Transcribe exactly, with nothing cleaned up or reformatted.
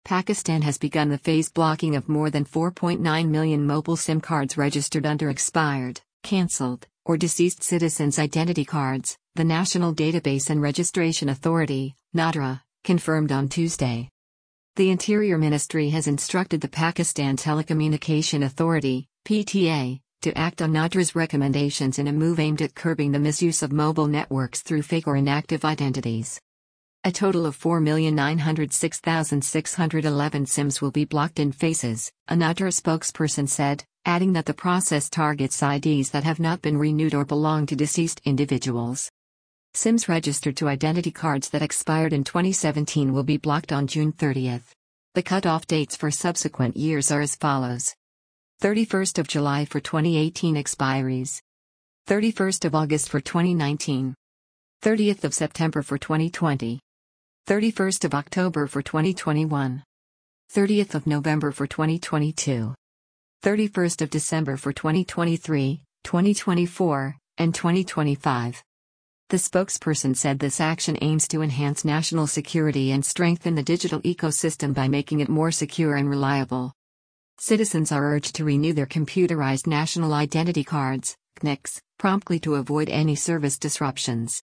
Pakistan has begun the phased blocking of more than four point nine million mobile SIM cards registered under expired, cancelled, or deceased citizens' identity cards, the National Database and Registration Authority, NADRA, confirmed on Tuesday. The Interior Ministry has instructed the Pakistan Telecommunication Authority, P T A, to act on NADRA's recommendations in a move aimed at curbing the misuse of mobile networks through fake or inactive identities. A total of four million nine hundred six thousand six hundred eleven SIMs will be blocked in phases, a NADRA spokesperson said, adding that the process targets I Ds that have not been renewed or belong to deceased individuals. SIMs registered to identity cards that expired in twenty seventeen will be blocked on June thirtieth. The cutoff dates for subsequent years are as follows: thirty-first of July for twenty eighteen expiries, thirty-first of August for twenty nineteen, thirtieth of September for twenty twenty, thirty-first of October for twenty twenty-one, thirtieth of November for twenty twenty-two, thirty-first of December for twenty twenty-three, twenty twenty-four, and twenty twenty-five. The spokesperson said this action aims to enhance national security and strengthen the digital ecosystem by making it more secure and reliable. Citizens are urged to renew their computerized national identity cards, C N I Cs, promptly to avoid any service disruptions.